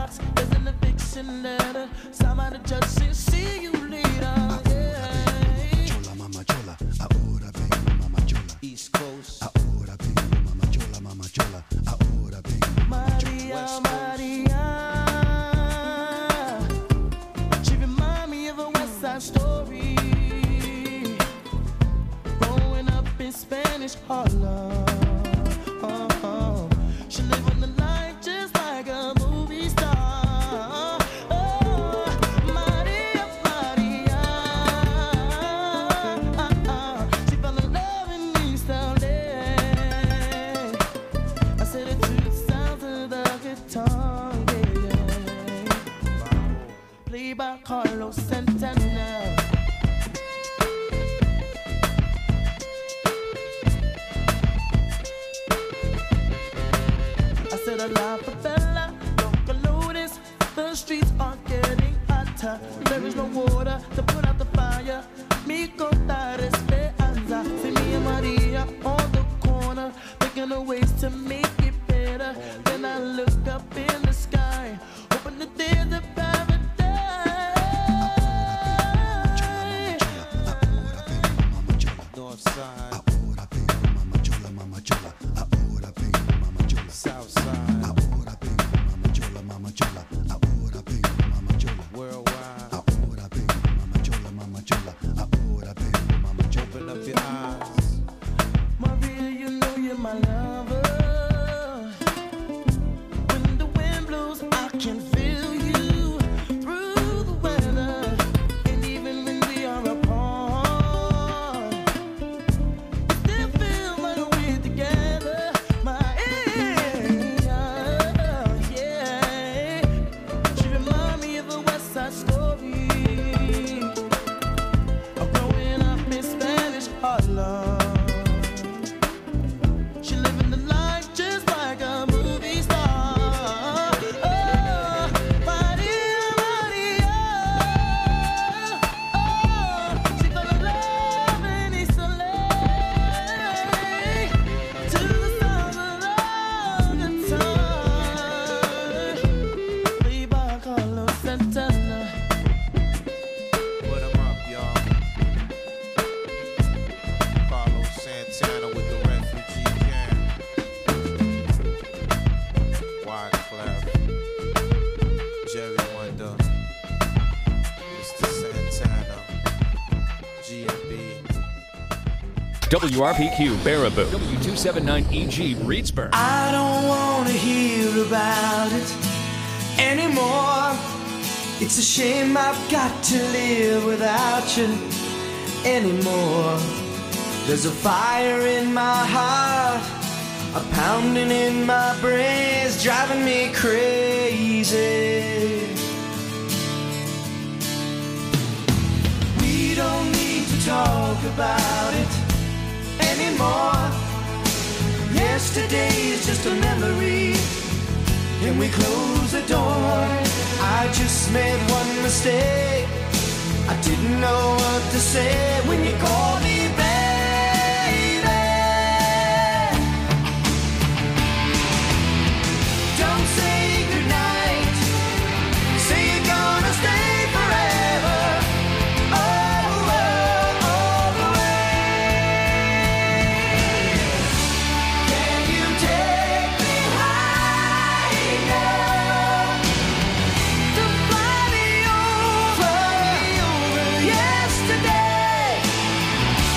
box. There's an eviction letter. Somebody just said, see you later. Mama chola, ahora vengo, mama chola. East Coast. Ahora vengo, mama chola, mama chola. Ahora vengo, mama chola. Maria. She remind me of a West Side Story. Growing up in Spanish Harlem. She live on the line just like a movie star. Oh, Maria, Maria. She fell in love in East LA. I said it to the sounds of the guitar, yeah. Played by Carlos Santana. I said a la favela, local notice. The streets are getting hotter. There is no water to put out the fire. Mi contar esperanza. See me and Maria on the corner, thinking of ways to make it better. Then I look up in the sky, hoping that there's a paradise. North side. Ahora vengo, mama chola, mama chola. Ahora vengo, mama chola. South side. Ahora vengo, mama chola, mama chola. Ahora vengo, mama chola. Worldwide. Ahora vengo, mama chola, mama chola. Ahora vengo, mama chola. Open up your eyes. Maria, you know you're my lover. When the wind blows, I can feel you through the weather. And even when we are apart, it still feels like we're together. Yeah. She remind me of a West Side Story. Of growing up in Spanish Harlem. She living the life just like a movie star. Oh, Maria, Maria. Oh, she fell in love in East LA. To the sound of the guitar. Played by Carlos Santana. Put 'em up, y'all. Carlos Santana with the refugee camp. Wyclef, Jerry Wonder, Mr. Santana, G&B. WRPQ Baraboo, W279EG Reedsburg. I don't want to hear about it anymore. It's a shame I've got to live without you anymore. There's a fire in my heart, a pounding in my brains, driving me crazy. We don't need to talk about it anymore. Yesterday is just a memory, and we close the door. I just made one mistake. I didn't know what to say when you called me baby. Don't say goodnight. Say you're gonna stay forever. All the way. Can you take me higher to fly me over yesterday?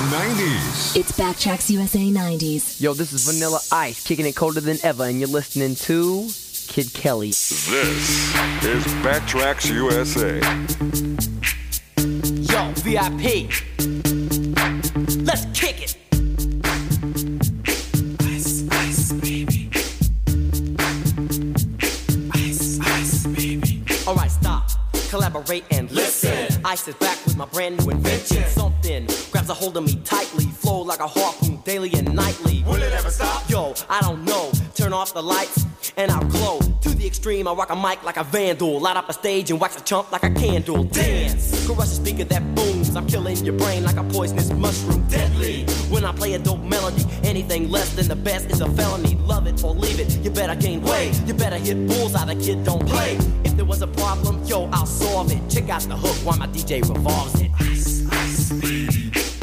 90s. It's Backtracks USA 90s. Yo, this is Vanilla Ice, kicking it colder than ever, and you're listening to Kid Kelly. This is Backtracks USA. Yo, VIP. Let's kick it. Ice, ice, baby. Ice, ice, baby. Alright, stop. Collaborate and listen. Ice is back with my brand new invention. Something grabs a hold of me tightly, flow like a harpoon daily and nightly. Will it ever stop? Yo, I don't know. Turn off the lights and I'll glow. To the extreme, I rock a mic like a vandal. Light up a stage and wax a chump like a candle. Dance, crush a speaker that booms. I'm killing your brain like a poisonous mushroom. Deadly, when I play a dope melody. Anything less than the best is a felony. Love it or leave it, you better gain weight. You better hit bullseye, the kid don't play. If there was a problem, yo, I'll solve it. Check out the hook while my DJ revolves it. Ice, ice, baby.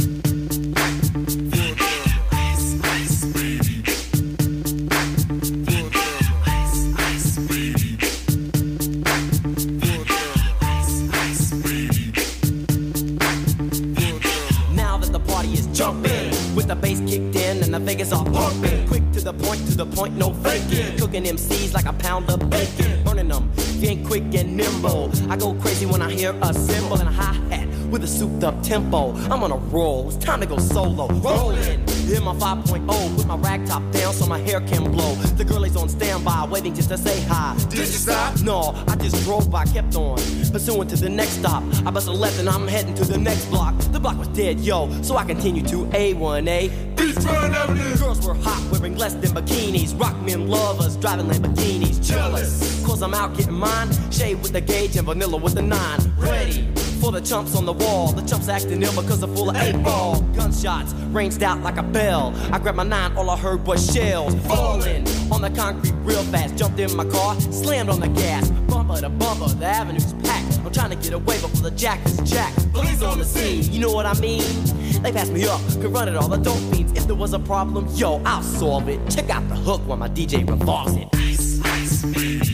With the bass kicked in and the Vegas all pumping. Quick to the point, no faking. Cooking MCs like a pound of bacon. Burning them, if you ain't quick and nimble. I go crazy when I hear a cymbal and a hi-hat with a souped up tempo. I'm on a roll, it's time to go solo. Rolling, in my 5.0, put my rag top down so my hair can blow. The girl is on standby, waiting just to say hi. Did you stop? No, I just drove by, kept on pursuing to the next stop. I bust a left and I'm heading to the next block. The block was dead, yo, so I continued to A1A. Beachfront Avenue. Girls were hot, wearing less than bikinis. Rock men lovers, driving Lamborghinis. Jealous, cause I'm out getting mine. Shade with the gauge and vanilla with the 9. Ready for the chumps on the wall. The chumps acting ill because they're full of 8-ball. Gunshots ranged out like a bell. I grabbed my 9, all I heard was shells falling on the concrete real fast. Jumped in my car, slammed on the gas. Bumper to bumper, the avenue's packed. I'm trying to get away before the jack is jacked. Police on the scene, you know what I mean? They passed me up, could run it all the dope fiends. If there was a problem, yo, I'll solve it. Check out the hook while my DJ revolves it. Ice, ice, baby.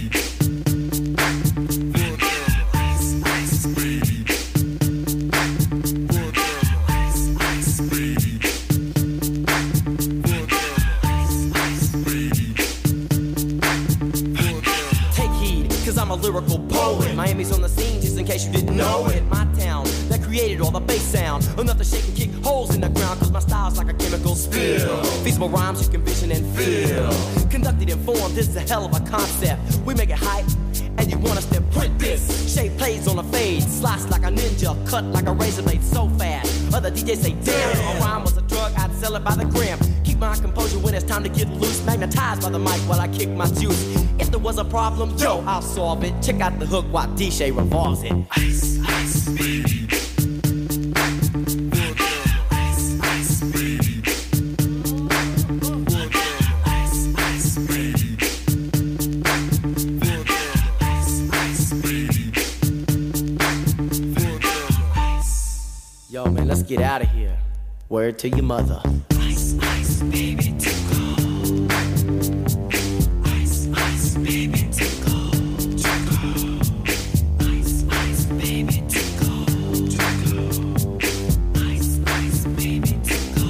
I'm a lyrical poet. Miami's on the scene, just in case you didn't know it. My town that created all the bass sound. Enough to shake and kick holes in the ground, cause my style's like a chemical spill. Feasible rhymes you can vision and feel. Conducted in form, this is a hell of a concept. We make it hype, and you want us to print this. Shape plays on a fade, slice like a ninja, cut like a razor blade so fast. Other DJs say, damn, a rhyme was a drug, I'd sell it by the gram. Keep my composure when it's time to get loose. Magnetized by the mic while I kick my juice. If there was a problem, yo, I'll solve it. Check out the hook while DJ revolves it. Ice, ice, baby. Ice, ice, baby. Ice, ice, baby. Ice, ice, baby. Yo, man, let's get out of here. Word to your mother. Ice, ice, baby, to go. Ice, ice, baby, to go. Ice, ice, baby, to go. Ice, ice, baby, to go.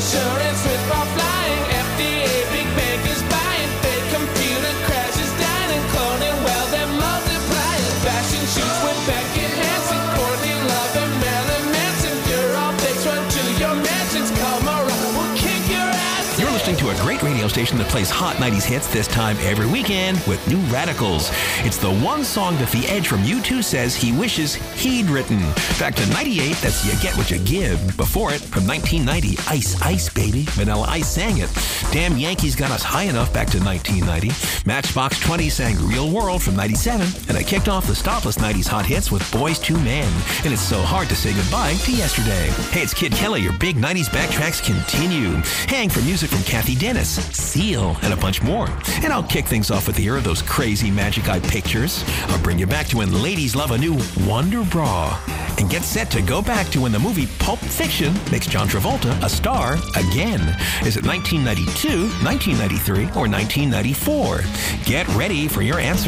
Insurance with for flying. FDA, big bank is buying. Fake computer crashes, dying. Cloning, well, they're multiplying. Fashion shoes with Beckett Hansen. Courtney Love and Marilyn Manson. You're all pics, run to your mansions. Come around, we'll kick your ass. You're listening to a great radio station that plays hot 90s hits this time every weekend with New Radicals. It's the one song that The Edge from U2 says he wishes he'd written. Back to 98, that's You Get What You Give. Before it, from 1990, Ice Ice Baby. Vanilla Ice sang it. Damn Yankees Got Us High Enough back to 1990. Matchbox 20 sang Real World from 97. And I kicked off the Stopless 90s hot hits with Boys to Men. And it's so hard to say goodbye to yesterday. Hey, it's Kid Kelly. Your big 90s backtracks continue. Hang for music from Kathy Dennis, Seal, and a bunch more. And I'll kick things off with the era of those crazy Magic Eye pictures. I'll bring you back to when ladies love a new Wonder Bra. And get set to go back to when the movie Pulp Fiction makes John Travolta a star again. Is it 1992, 1993, or 1994? Get ready for your answer.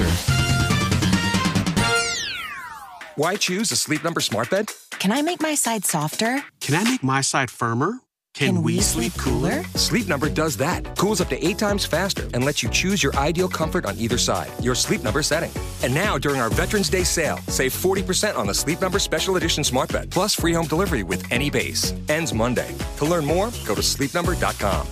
Why choose a Sleep Number smart bed? Can I make my side softer? Can I make my side firmer? Can we sleep cooler? Sleep Number does that. Cools up to 8 times faster and lets you choose your ideal comfort on either side. Your Sleep Number setting. And now, during our Veterans Day sale, save 40% on the Sleep Number Special Edition Smart Bed, plus free home delivery with any base. Ends Monday. To learn more, go to sleepnumber.com.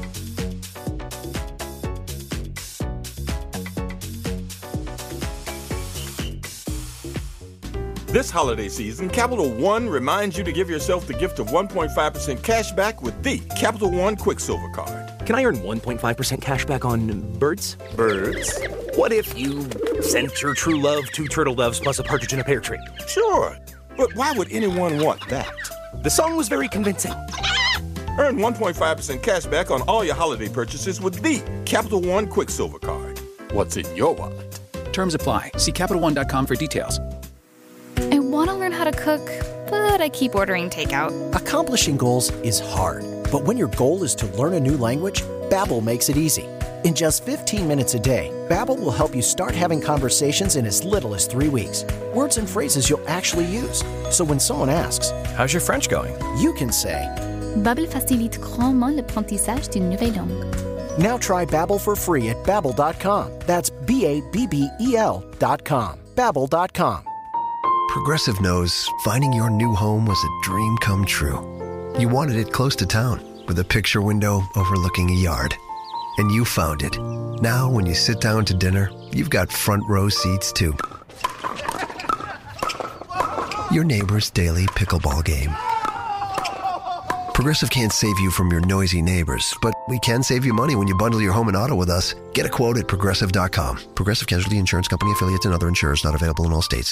This holiday season, Capital One reminds you to give yourself the gift of 1.5% cash back with the Capital One Quicksilver Card. Can I earn 1.5% cash back on birds? Birds? What if you sent your true love 2 turtle doves plus a partridge in a pear tree? Sure, but why would anyone want that? The song was very convincing. Earn 1.5% cash back on all your holiday purchases with the Capital One Quicksilver Card. What's in your wallet? Terms apply. See CapitalOne.com for details. I want to learn how to cook, but I keep ordering takeout. Accomplishing goals is hard, but when your goal is to learn a new language, Babbel makes it easy. In just 15 minutes a day, Babbel will help you start having conversations in as little as 3 weeks. Words and phrases you'll actually use. So when someone asks, "How's your French going?" you can say, Babbel facilite grandement l'apprentissage d'une nouvelle langue. Now try Babbel for free at Babbel.com. That's Babbel.com. Babbel.com. Progressive knows finding your new home was a dream come true. You wanted it close to town, with a picture window overlooking a yard. And you found it. Now, when you sit down to dinner, you've got front row seats too. Your neighbor's daily pickleball game. Progressive can't save you from your noisy neighbors, but we can save you money when you bundle your home and auto with us. Get a quote at Progressive.com. Progressive Casualty Insurance Company affiliates and other insurers not available in all states.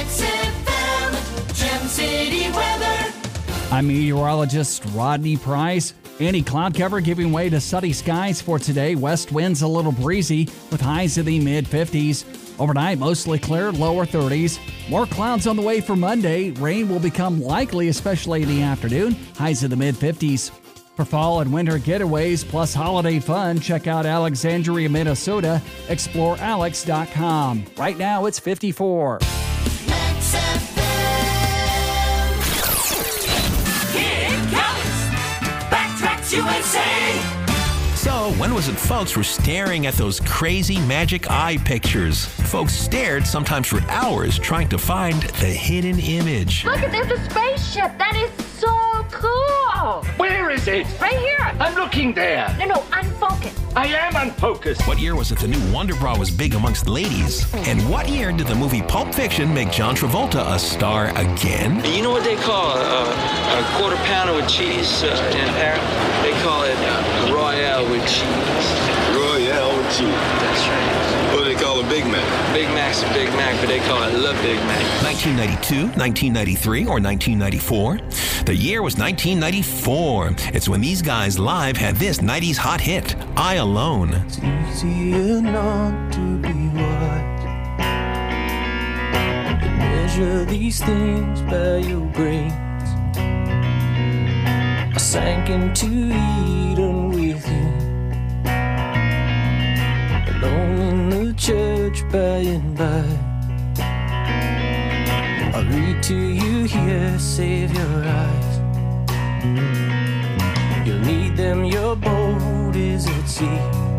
Gem City weather. I'm meteorologist Rodney Price. Any cloud cover giving way to sunny skies for today. West winds a little breezy with highs in the mid-50s. Overnight, mostly clear, lower 30s. More clouds on the way for Monday. Rain will become likely, especially in the afternoon. Highs in the mid-50s. For fall and winter getaways plus holiday fun, check out Alexandria, Minnesota. ExploreAlex.com. Right now, it's 54. USA. So, when was it folks were staring at those crazy Magic Eye pictures? Folks stared sometimes for hours trying to find the hidden image. Look, there's a spaceship. That is so cool. Where is it? Right here. I'm looking there. No, unfocused. I am unfocused. What year was it the new Wonder Bra was big amongst ladies? And what year did the movie Pulp Fiction make John Travolta a star again? You know what they call a quarter pounder with cheese in Paris? They call it Royale with cheese. Royale with cheese. That's right. What do they call a Big Mac? Big Mac's a Big Mac, but they call it Le Big Mac. 1992, 1993, or 1994? The year was 1994. It's when these guys live had this 90s hot hit, I Alone. It's easier not to be wise and measure these things by your brains. I sank into Eden with you, alone in the church by and by. I read to you here, save your eyes. Your need them, your boat is at sea.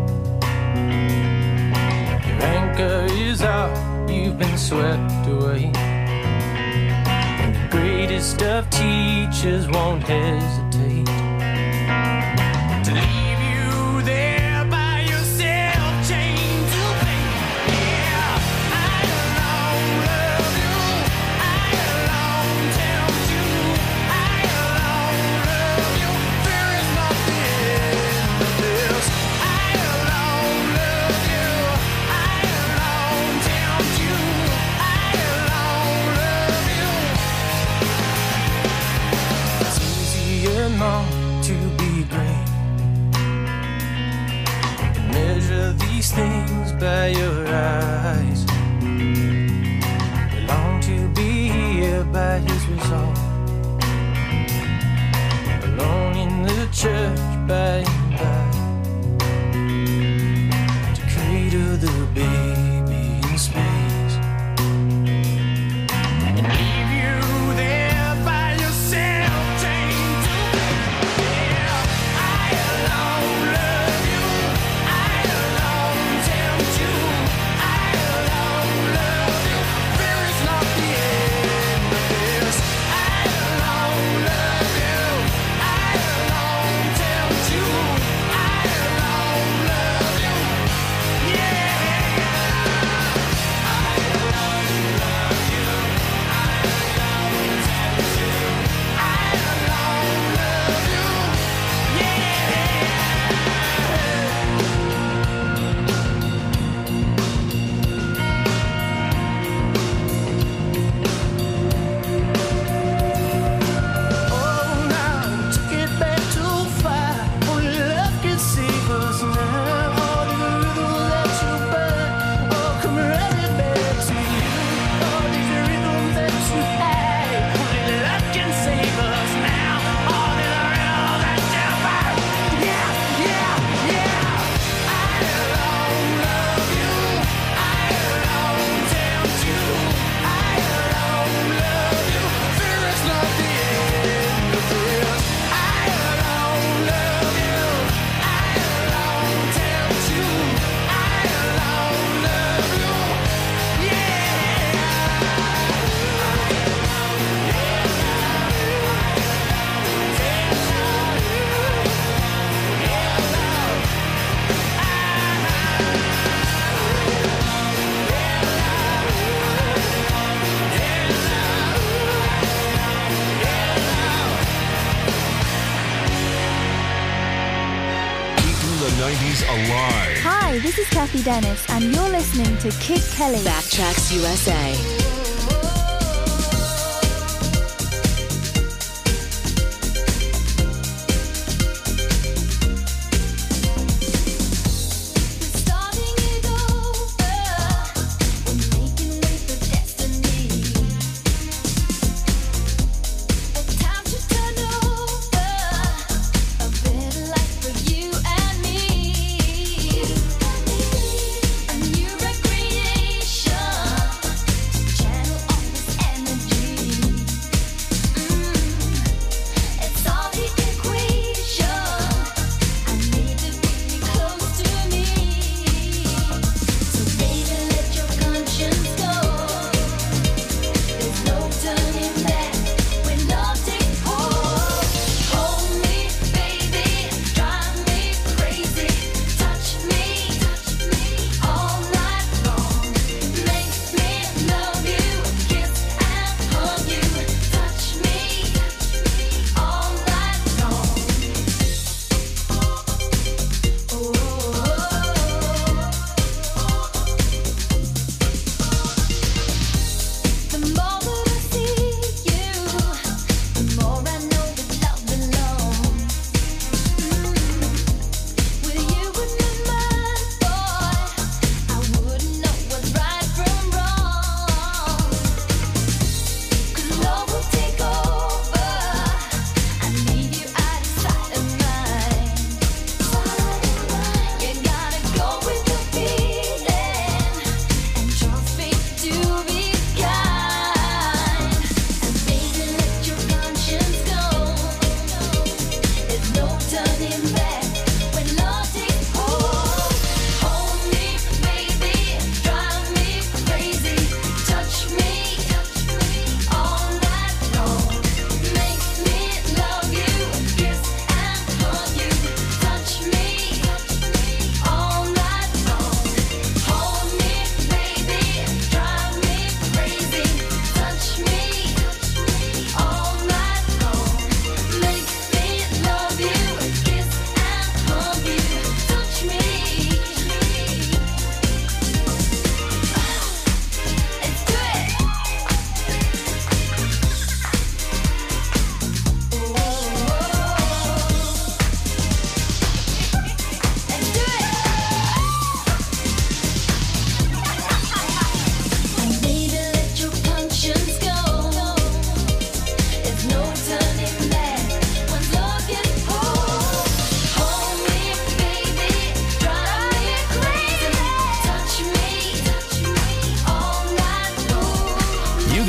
Your anchor is out, you've been swept away. And the greatest of teachers won't hesitate to leave you there by yourself, chained to fate. Yeah, I alone love you, I alone tempt you, I alone love you. There is nothing but this. I alone love you, I alone tempt you, I alone love you. It's easier not to be great. You can measure these things by your eyes. You long to be here by his resolve, alone in the church by and by, to cradle the baby in space and leave you there by yourself, chained to me. Yeah, I alone love you, I alone tempt you, I alone love you. There is not the end of this. I alone love you, I alone tempt you, I alone love you. Yeah, I alone love you, I alone tempt you, I alone love you. Oh, now you took it back too far. Only love can save us now. All the rhythm that you burn, oh, come running back to you. All these rhythms that you had, only love can save us now. All the rhythm that you burn, yeah, yeah, yeah. I alone love you, I alone tempt you, I alone love you. There is not the end of this. I alone love you, I alone tempt you, I alone love you. Keeping the 90s alive. Hi, this is Kathy Dennis, and you're listening to Kid Kelly. Backtracks USA. Recreation,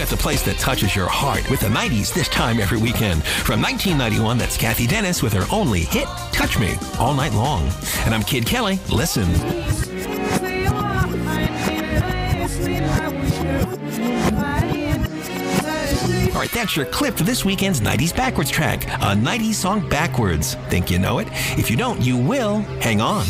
the place that touches your heart with the 90s this time every weekend. From 1991, that's Kathy Dennis with her only hit, Touch Me, all night long. And I'm Kid Kelly. Listen. All right, that's your clip for this weekend's 90s Backwards track. A 90s song backwards. Think you know it? If you don't, you will. Hang on.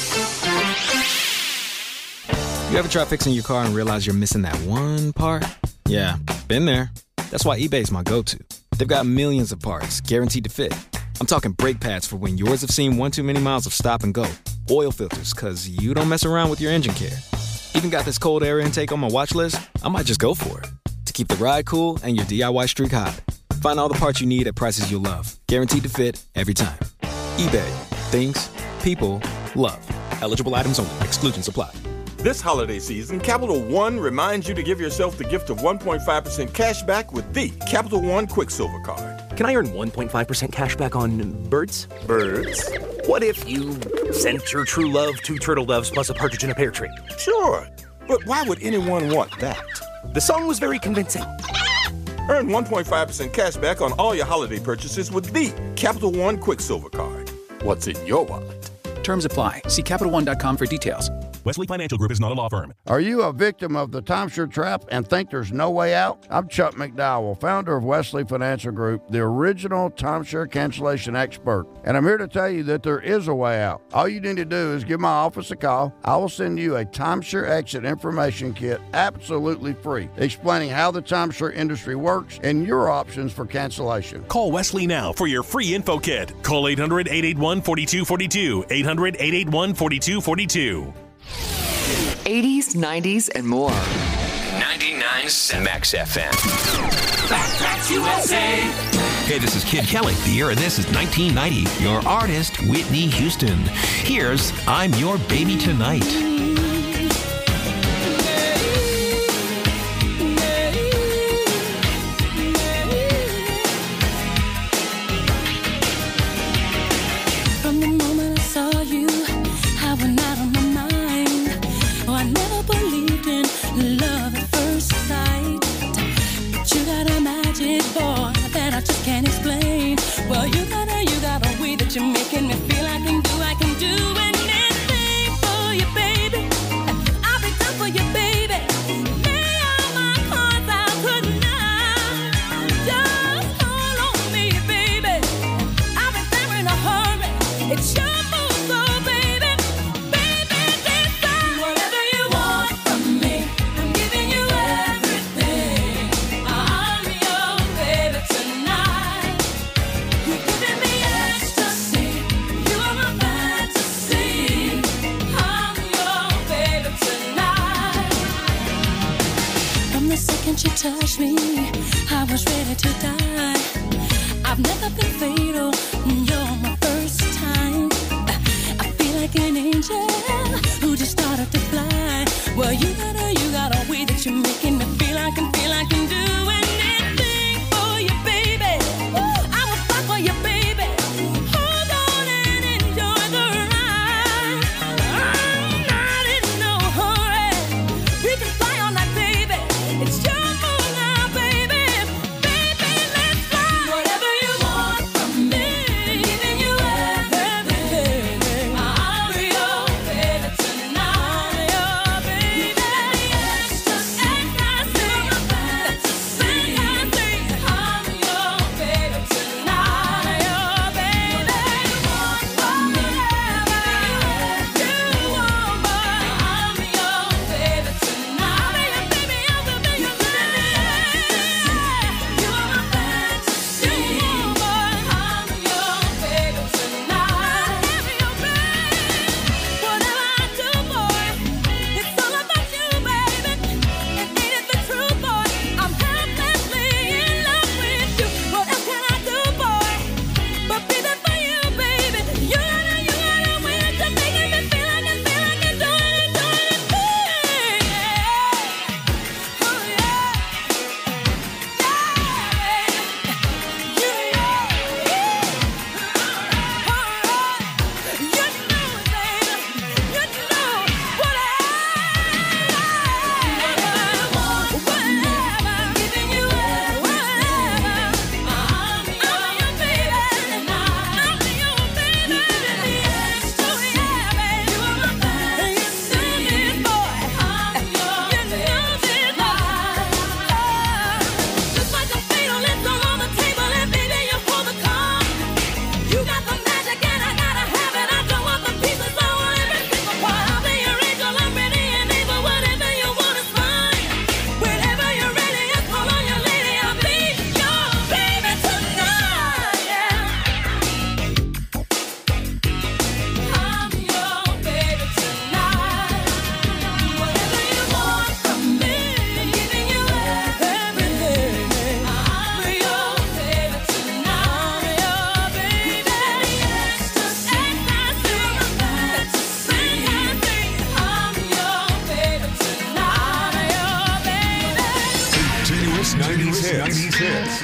You ever try fixing your car and realize you're missing that one part? Yeah, been there. That's why eBay's my go-to. They've got millions of parts, guaranteed to fit. I'm talking brake pads for when yours have seen one too many miles of stop and go. Oil filters, cause you don't mess around with your engine care. Even got this cold air intake on my watch list. I might just go for it. To keep the ride cool and your DIY streak hot. Find all the parts you need at prices you'll love. Guaranteed to fit every time. eBay. Things. People. Love. Eligible items only. Exclusions apply. This holiday season, Capital One reminds you to give yourself the gift of 1.5% cash back with the Capital One Quicksilver Card. Can I earn 1.5% cash back on birds? Birds? What if you sent your true love 2 turtle doves plus a partridge in a pear tree? Sure, but why would anyone want that? The song was very convincing. Earn 1.5% cash back on all your holiday purchases with the Capital One Quicksilver Card. What's in your wallet? Terms apply. See CapitalOne.com for details. Wesley Financial Group is not a law firm. Are you a victim of the timeshare trap and think there's no way out? I'm Chuck McDowell, founder of Wesley Financial Group, the original timeshare cancellation expert. And I'm here to tell you that there is a way out. All you need to do is give my office a call. I will send you a timeshare exit information kit absolutely free, explaining how the timeshare industry works and your options for cancellation. Call Wesley now for your free info kit. Call 800-881-4242. 800-881-4242. 80s, 90s, and more. 99.7 Max FM. That's USA. Hey, this is Kid Kelly. The year of this is 1990. Your artist, Whitney Houston. Here's I'm Your Baby Tonight. From the moment I saw you, I went out on my mind. Oh, I never believed in love at first sight. But you got a magic, boy, that I just can't explain. Well, you got a way that you're making me feel I can do anything for you, baby. I'll be done for you, baby. Lay all my cards out tonight. Just hold on me, baby. I'll be there in a hurry. It's your move, so baby, this time. Whatever you want from me, I'm giving you everything. I'm your baby tonight. You're giving me ecstasy. You are my fantasy. I'm your baby tonight. From the second you touched me, I was ready to die. I've never been fatal. You're my first time. I feel like an angel who just started to fly. Well, you got a way that you're making me feel I can do anything for you, baby. I will fight for you, baby. Hold on and enjoy the ride. I'm not in no hurry. We can fly all night, baby. It's your move now, baby. Baby, let's fly. Whatever you want from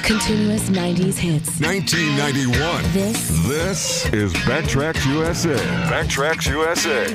Continuous 90s hits. 1991. This is Backtracks USA. Backtracks USA.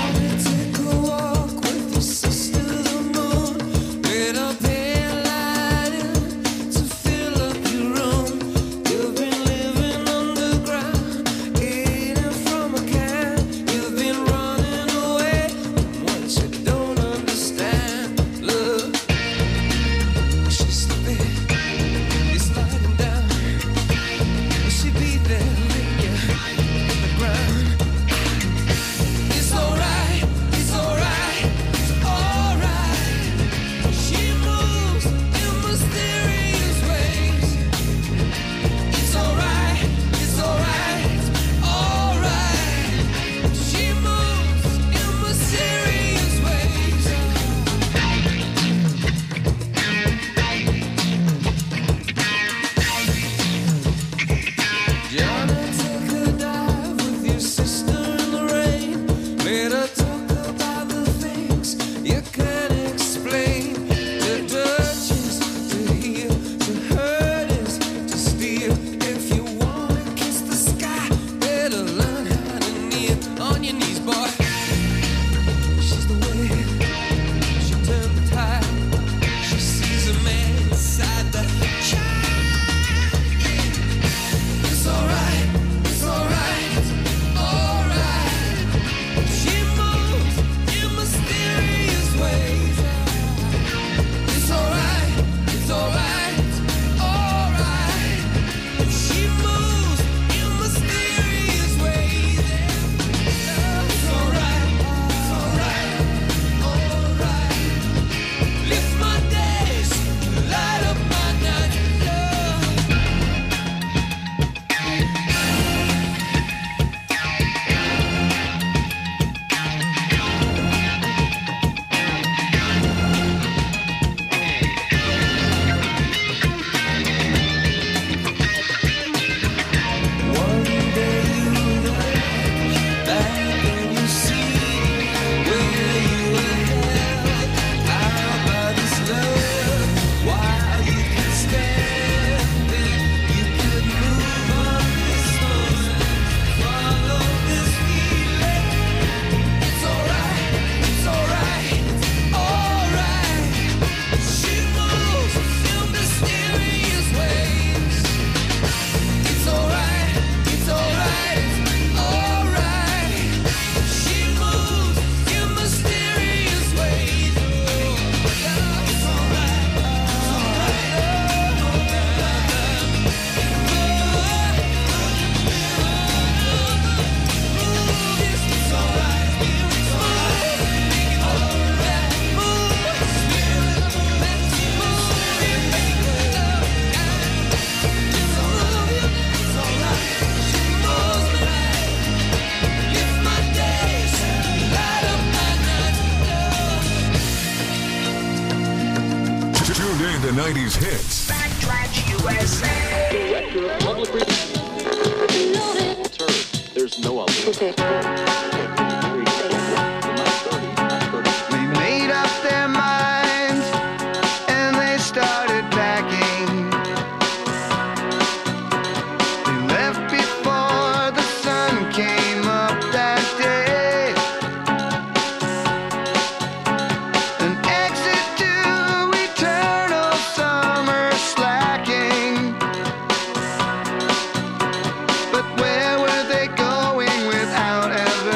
The 90s hits. Backtracks USA. Director of Public Relations. Turd. There's no other. They made up their minds and they started packing. They left before the sun came up that day. An exit to eternal summer slacking. But where were they going without ever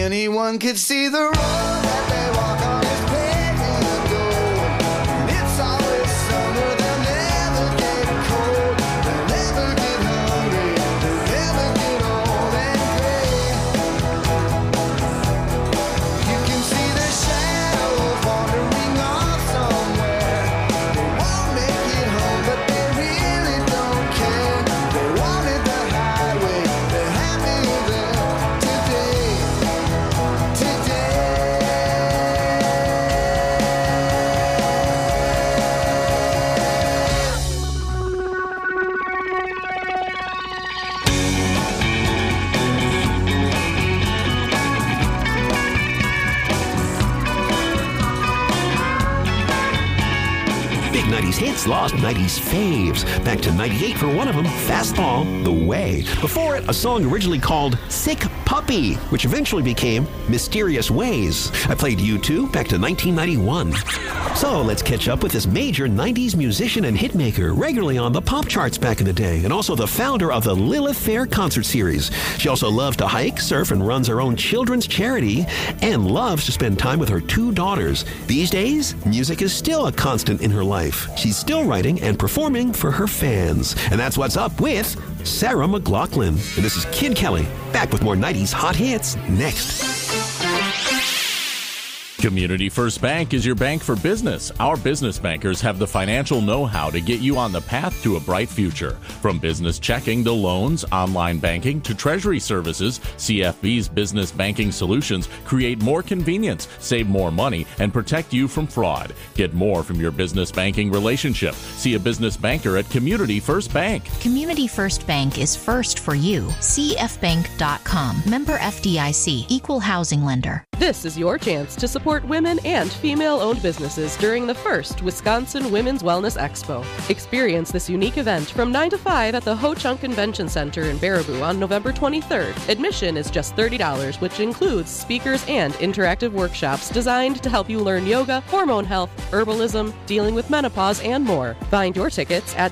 anyone could see the road that they walk on is paved in gold. And it's always summer, they'll never get cold, they'll never get hungry, they'll never get old and gray. You can see the shadows wandering off somewhere. They won't make it home, but they really don't care. They wanted the highway, they're happy there today. Big 90s hits lost 90s faves. Back to 98 for one of them, Fastball, The Way. Before it, a song originally called Sick Puppy, which eventually became Mysterious Ways. I played U2 back to 1991. So let's catch up with this major 90s musician and hitmaker, regularly on the pop charts back in the day, and also the founder of the Lilith Fair concert series. She also loves to hike, surf, and runs her own children's charity, and loves to spend time with her 2 daughters. These days, music is still a constant in her life. She's still writing and performing for her fans. And that's what's up with Sarah McLachlan. And this is Kid Kelly, back with more 90s hot hits next. Community First Bank is your bank for business. Our business bankers have the financial know-how to get you on the path to a bright future. From business checking to loans, online banking to treasury services, CFB's business banking solutions create more convenience, save more money, and protect you from fraud. Get more from your business banking relationship. See a business banker at Community First Bank. Community First Bank is first for you. CFbank.com. Member FDIC. Equal housing lender. This is your chance to support women and female-owned businesses during the first Wisconsin Women's Wellness Expo. Experience this unique event from 9 to 5 at the Ho Chunk Convention Center in Baraboo on November 23rd. Admission is just $30, which includes speakers and interactive workshops designed to help you learn yoga, hormone health, herbalism, dealing with menopause, and more. Find your tickets at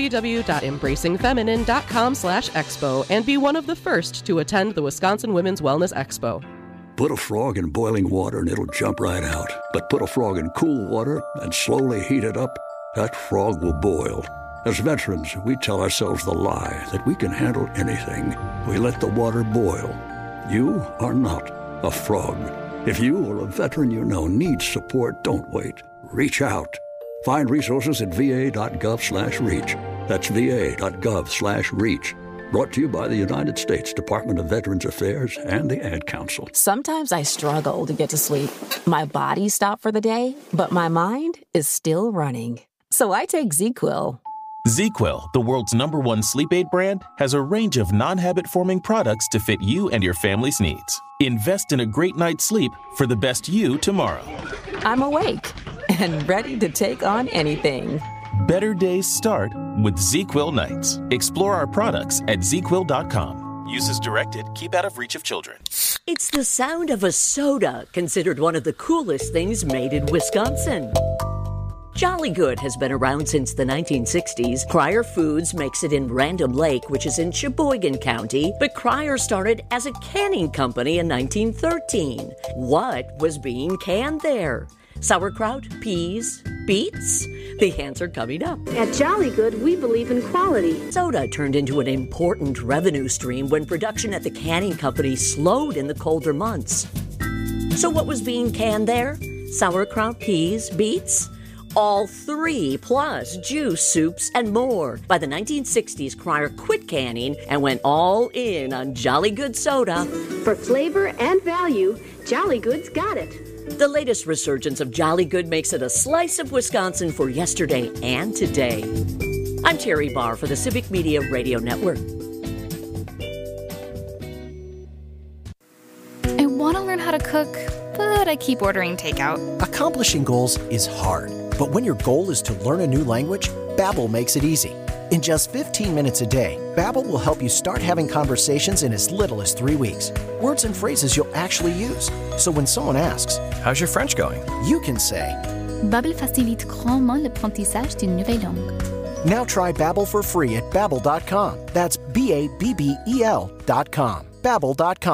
www.embracingfeminine.com/expo and be one of the first to attend the Wisconsin Women's Wellness Expo. Put a frog in boiling water and it'll jump right out. But put a frog in cool water and slowly heat it up, that frog will boil. As veterans, we tell ourselves the lie that we can handle anything. We let the water boil. You are not a frog. If you or a veteran you know needs support, don't wait. Reach out. Find resources at va.gov/reach. That's va.gov/reach. Brought to you by the United States Department of Veterans Affairs and the Ad Council. Sometimes I struggle to get to sleep. My body stopped for the day, but my mind is still running. So I take ZzzQuil. ZzzQuil, the world's #1 sleep aid brand, has a range of non-habit-forming products to fit you and your family's needs. Invest in a great night's sleep for the best you tomorrow. I'm awake and ready to take on anything. Better days start with ZzzQuil nights. Explore our products at ZzzQuil.com. Use as directed. Keep out of reach of children. It's the sound of a soda, considered one of the coolest things made in Wisconsin. Jolly Good has been around since the 1960s. Cryer Foods makes it in Random Lake, which is in Sheboygan County, but Cryer started as a canning company in 1913. What was being canned there? Sauerkraut, peas, beets? The answer coming up. At Jolly Good, we believe in quality. Soda turned into an important revenue stream when production at the canning company slowed in the colder months. So what was being canned there? Sauerkraut, peas, beets? All three, plus juice, soups, and more. By the 1960s, Cryer quit canning and went all in on Jolly Good soda. For flavor and value, Jolly Good's got it. The latest resurgence of Jolly Good makes it a slice of Wisconsin for yesterday and today. I'm Terry Barr for the Civic Media Radio Network. I want to learn how to cook, but I keep ordering takeout. Accomplishing goals is hard, but when your goal is to learn a new language, Babbel makes it easy. In just 15 minutes a day, Babbel will help you start having conversations in as little as 3 weeks. Words and phrases you'll actually use. So when someone asks, "How's your French going?" you can say, Babbel facilite grandement l'apprentissage d'une nouvelle langue. Now try Babbel for free at Babbel.com. That's Babbel.com. Babbel.com.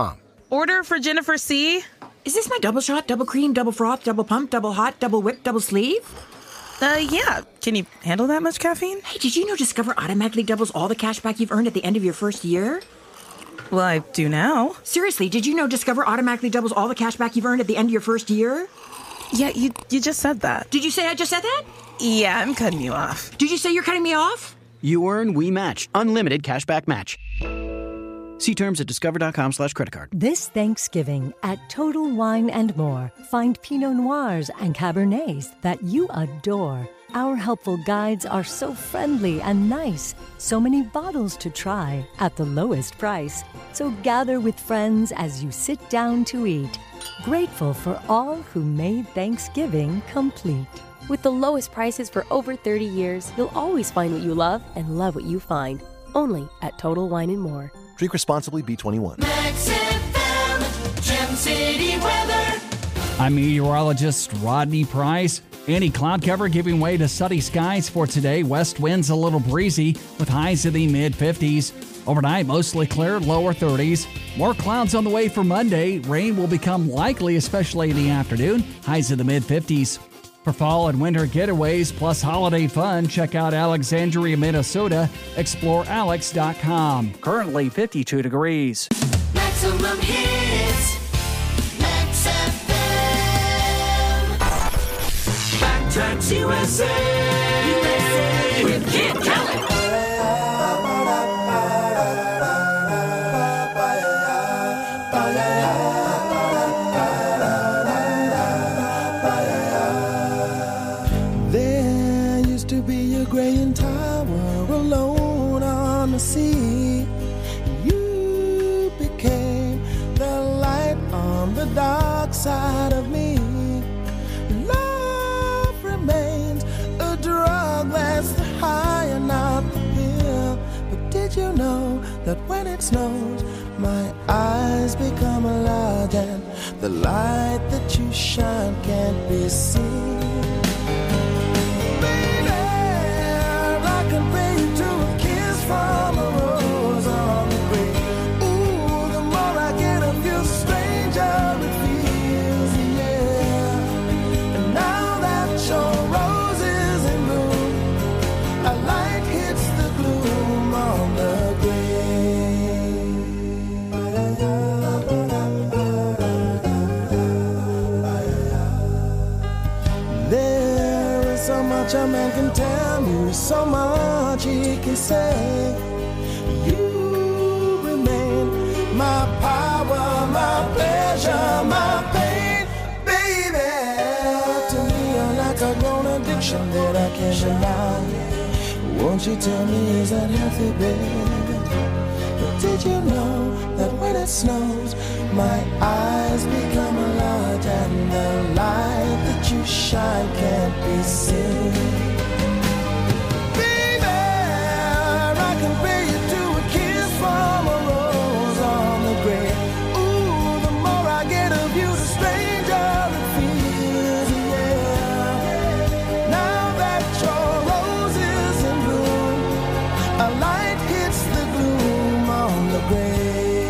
Order for Jennifer C. Is this my double shot, double cream, double froth, double pump, double hot, double whip, double sleeve? Yeah. Can you handle that much caffeine? Hey, did you know Discover automatically doubles all the cash back you've earned at the end of your first year? Well, I do now. Seriously, did you know Discover automatically doubles all the cash back you've earned at the end of your first year? Yeah, you just said that. Did you say I just said that? Yeah, I'm cutting you off. Did you say you're cutting me off? You earn, we match. Unlimited cashback match. See terms at discover.com/creditcard. This Thanksgiving at Total Wine & More, find Pinot Noirs and Cabernets that you adore. Our helpful guides are so friendly and nice. So many bottles to try at the lowest price. So gather with friends as you sit down to eat. Grateful for all who made Thanksgiving complete. With the lowest prices for over 30 years, you'll always find what you love and love what you find. Only at Total Wine & More. Drink responsibly, B21. Max FM, Gem City weather. I'm meteorologist Rodney Price. Any cloud cover giving way to sunny skies for today. West winds a little breezy with highs in the mid-50s. Overnight, mostly clear, lower 30s. More clouds on the way for Monday. Rain will become likely, especially in the afternoon. Highs in the mid-50s. For fall and winter getaways plus holiday fun, check out Alexandria, Minnesota. ExploreAlex.com. Currently 52 degrees. Maximum hits. Max FM. Backtracks USA. With Kid Kelly. Graying tower alone on the sea. You became the light on the dark side of me. Love remains a drug that's the high and not the pill. But did you know that when it snows, my eyes become large and the light that you shine can't be seen? From a rose on the grave. Ooh, the more I get of you, stranger it feels, yeah. And now that your rose is in bloom, a light hits the gloom on the grave. There is so much a man can tell me, so much he can say. You remain my power, my pleasure, my pain, baby. To me, you're like a grown addiction that I can't deny. Won't you tell me, is that healthy, baby? But did you know that when it snows, my eyes become large and the light that you shine can't be seen? Compare you to a kiss from a rose on the grave. Ooh, the more I get of you, the stranger it feels, yeah. Now that your rose is in bloom, a light hits the gloom on the grave.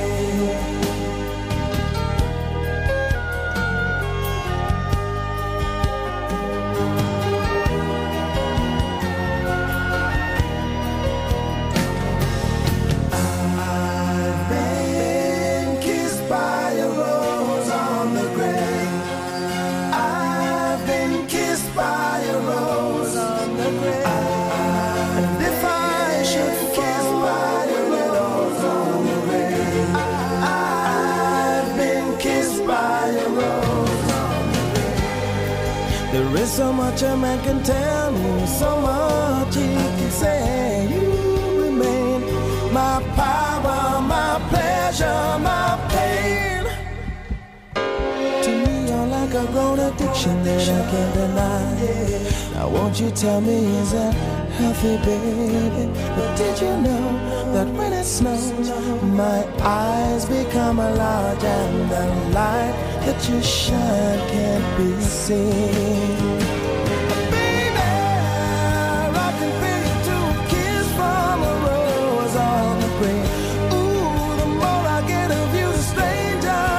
There is so much a man can tell me, so much he can say. You remain my power, my pleasure, my pain. To me, you're like a grown addiction that I can't deny. Now won't you tell me, is that healthy, baby? But did you know that when it snows, my eyes become large and the light that you shine can't be seen? Baby, I can feel you to a kiss from a rose on the grave. Ooh, the more I get of you, the stranger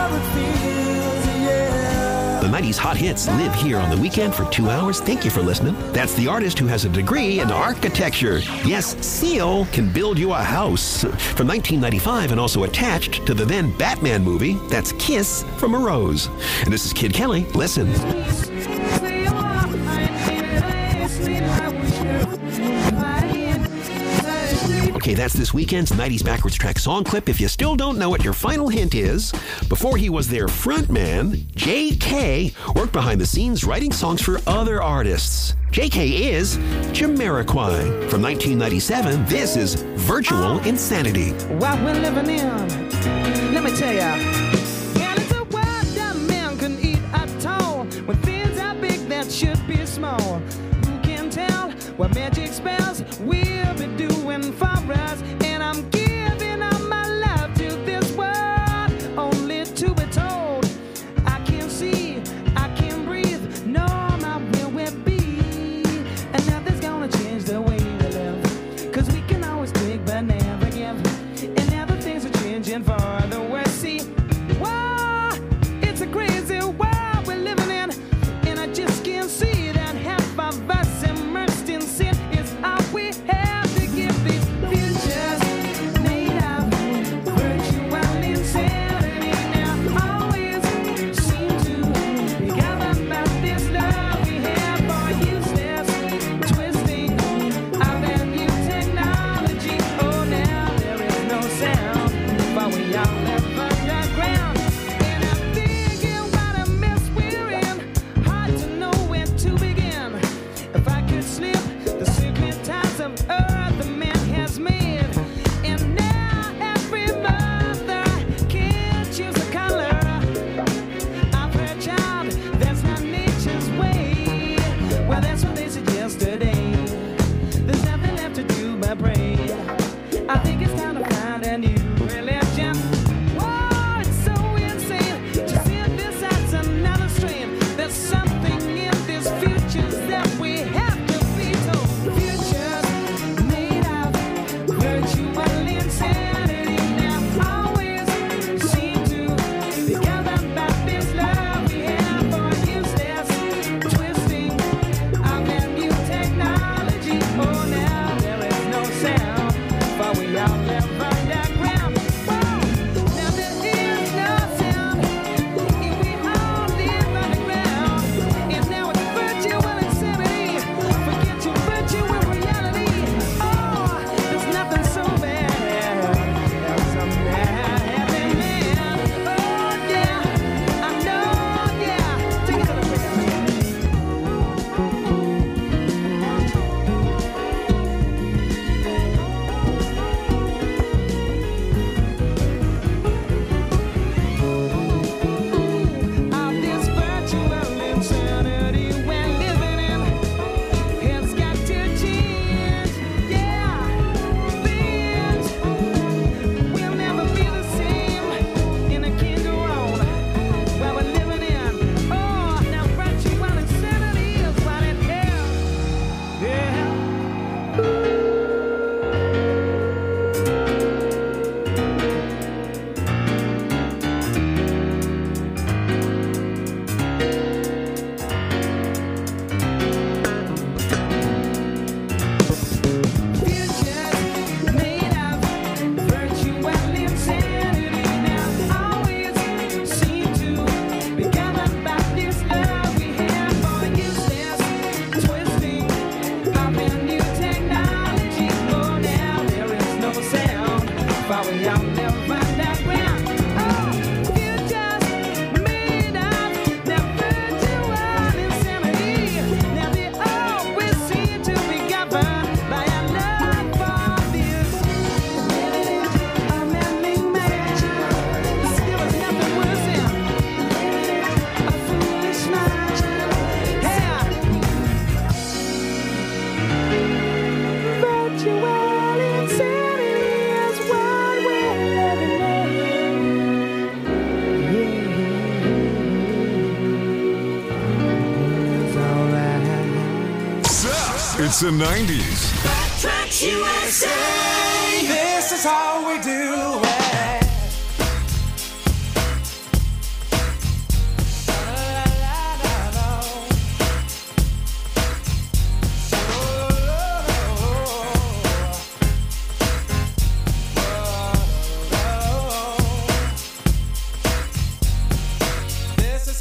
The 90s hot hits live here on the weekend for 2 hours. Thank you for listening. That's the artist who has a degree in architecture. Yes, Seal can build you a house. From 1995 and also attached to the then Batman movie, that's Kiss from a Rose. And this is Kid Kelly. Listen. Okay, that's this weekend's 90s Backwards Track song clip. If you still don't know what your final hint is, before he was their frontman, J.K. worked behind the scenes writing songs for other artists. J.K. is Jamiroquai. From 1997, this is Virtual Insanity. What we're living in, let me tell ya. And it's a world that man can eat at all. When things are big that should be small. Who can tell what magic spells we'll be doing for us? And I'm giving up my love to this world, only to be told I can't see, I can't breathe, no, my will will be. And nothing's gonna change the way we live, 'cause we can always take but never give. And now the things are changing for the worse. See, whoa, it's a crazy world we're living in, and I just can't see that half of us immersed in sin is all we have to give. These futures made of virtual insanity now always seem to be governed by this love we have for useless twisting of that new technology. Oh, now there is no sound, but we all live underground. And I'm thinking what a mess we're in, hard to know where to begin. If I could slip the secret ties of earth the man has made, and now every mother can choose a color of her child. That's not nature's way. Well, that's what they suggest today. There's nothing left to do but pray. I think it's time to find a new religion. Whoa, it's so insane to see this as another strain. There's something in these futures that we have to be told. Futures made of virtual insanity now always seem to be governed by this love we have for useless twisting of that new technology. Oh, now there is no sound, for we all live underground. Whoa, now there is no sound, if we all live underground. And now it's virtual insanity. Forget your virtual reality. Oh, there's nothing so bad as a mad happy man. Oh, yeah, I know, yeah. Take it to the of this virtual insanity we're living in. It's got to change, yeah. Things will never be the same in a kingdom where we're living in. Oh, now virtual insanity is what it is. Yeah. Futures made of virtual insanity now always seem to be governed by this love we have for useless twisting of that new technology. Oh, now there is no sound, for we all live underground. Oh, futures made of that virtual insanity. Now they always seem to be governed by a love for this unending magic. There was nothing worse than a foolish magic. Yeah. Virtual insanity is what we're living in. Yeah. It's alright. It's the 90s. Tracks USA. This is how we do it.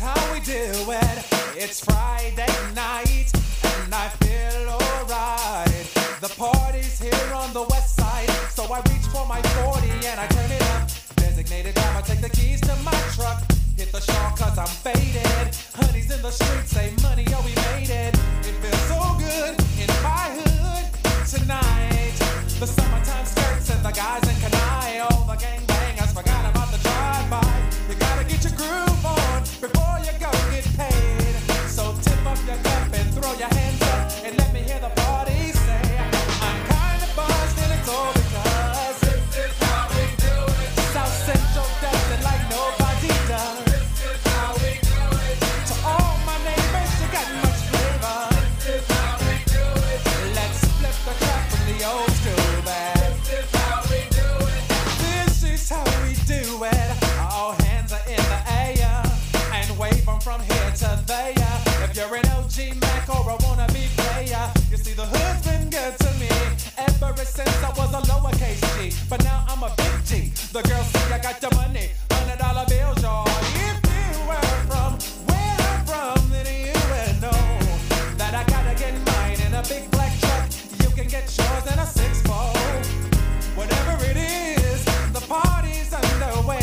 how we do it. It's Friday night, and I feel alright. The party's here on the west side, so I reach for my 40 and I turn it up. Designated driver, take the keys to my truck. Hit the shawl cause I'm faded. Honey's in the streets, say money, oh we made it. It feels so good in my hood tonight. The summertime skirts and the guys in Kanai. All the gangbangers forgot about the drive-by. You gotta get your groove on before you go get paid. So tip up your cup and throw your hands up and let me hear the party say, I'm kinda buzzed and it's all because this is how we do it. South Central does it like nobody does. This is how we do it. To all my neighbors, you got much flavor. This is how we do it. Let's flip the crap from the old school back. This is how we do it. This is how we do it. All hands are in the air and wave them from here to there. If you're an OG Mac or a wannabe player, you see the hood's been good to me ever since I was a lowercase G. But now I'm a big G. The girls see I got the money, $100 bills, y'all. If you were from where I'm from, then you would know that I gotta get mine in a big black truck. You can get yours in a 6-4. Whatever it is, the party's underway.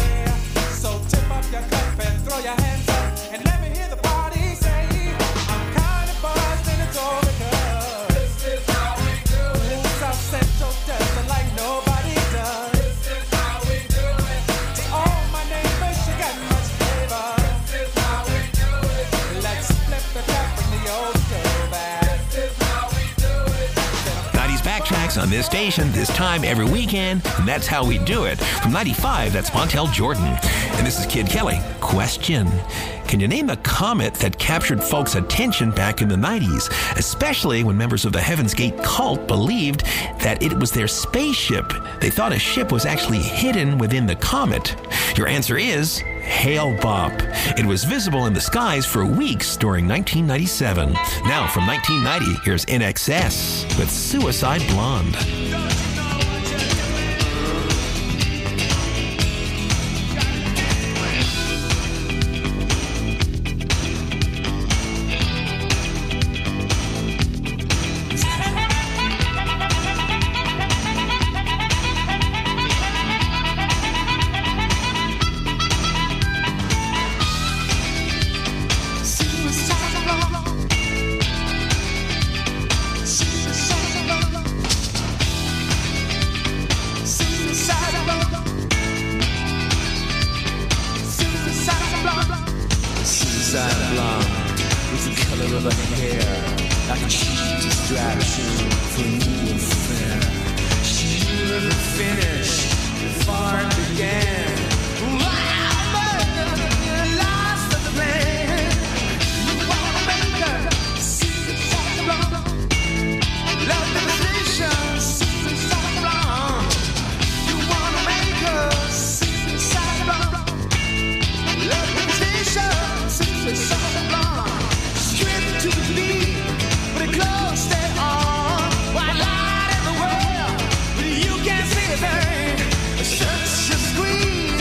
So tip up your cup and throw your hands up and let me hear the party say, I'm kinda buzzed and it's all because this is how we do it. South Central does it like nobody does. This is how we do it. To all my neighbors, you got much flavor. This is how we do it. Let's flip the crap from the old school back. This is how we do it. 90s Backtracks on this station, this time every weekend, and that's how we do it. From 95, that's Montel Jordan. And this is Kid Kelly. Question. Can you name the comet that captured folks' attention back in the 90s, especially when members of the Heaven's Gate cult believed that it was their spaceship? They thought a ship was actually hidden within the comet. Your answer is Hale-Bopp. It was visible in the skies for weeks during 1997. Now, from 1990, here's NXS with Suicide Blonde. Squeeze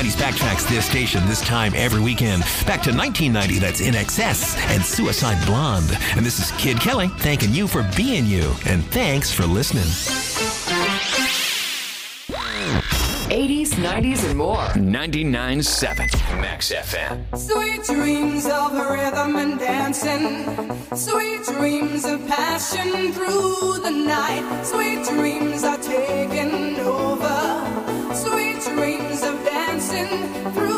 90s backtracks this station this time every weekend. Back to 1990, that's In Excess and Suicide Blonde. And this is Kid Kelly thanking you for being you. And thanks for listening. 80s, 90s, and more. 99.7 Max FM. Sweet dreams of rhythm and dancing. Sweet dreams of passion through the night. Sweet dreams are taking over. Sweet dreams of dancing through